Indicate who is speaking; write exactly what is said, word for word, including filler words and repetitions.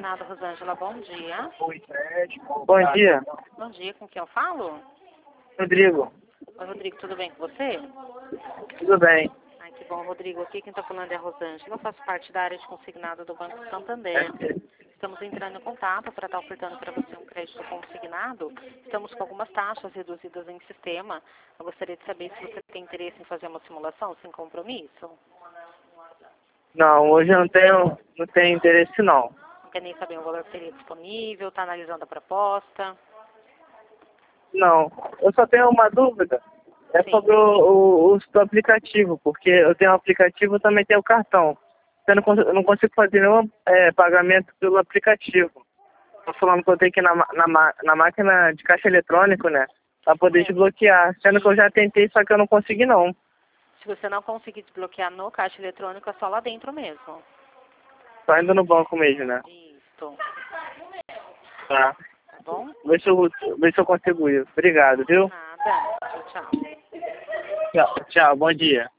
Speaker 1: consignado, Rosângela, bom dia.
Speaker 2: Bom dia,
Speaker 1: Bom dia, com quem eu falo?
Speaker 2: Rodrigo.
Speaker 1: Oi, Rodrigo, tudo bem com você?
Speaker 2: Tudo bem?
Speaker 1: Ai, que bom, Rodrigo. Aqui quem está falando é a Rosângela. Eu faço parte da área de consignado do Banco Santander. Estamos entrando em contato para estar ofertando para você um crédito consignado. Estamos com algumas taxas reduzidas em sistema. Eu gostaria de saber se você tem interesse em fazer uma simulação sem compromisso.
Speaker 2: Não, hoje eu não tenho, não tenho interesse não.
Speaker 1: Não quer nem saber o valor que seria disponível, está analisando a proposta.
Speaker 2: Não, eu só tenho uma dúvida. É
Speaker 1: Sim.
Speaker 2: sobre o, o uso do aplicativo, porque eu tenho o aplicativo e também tenho o cartão. Eu não consigo, eu não consigo fazer nenhum é, pagamento pelo aplicativo. Estou falando que eu tenho que ir na, ma- na, ma- na máquina de caixa eletrônico, né? Para poder
Speaker 1: É.
Speaker 2: desbloquear. Sendo que eu já tentei, só que eu não consegui não.
Speaker 1: Se você não conseguir desbloquear no caixa eletrônico, é só lá dentro mesmo.
Speaker 2: Só indo no banco mesmo, né?
Speaker 1: Isso.
Speaker 2: Tá.
Speaker 1: Tá bom?
Speaker 2: Vê se eu, vê se eu consigo ir. Obrigado, viu?
Speaker 1: Nada. Tchau, tchau.
Speaker 2: Tchau, tchau, bom dia.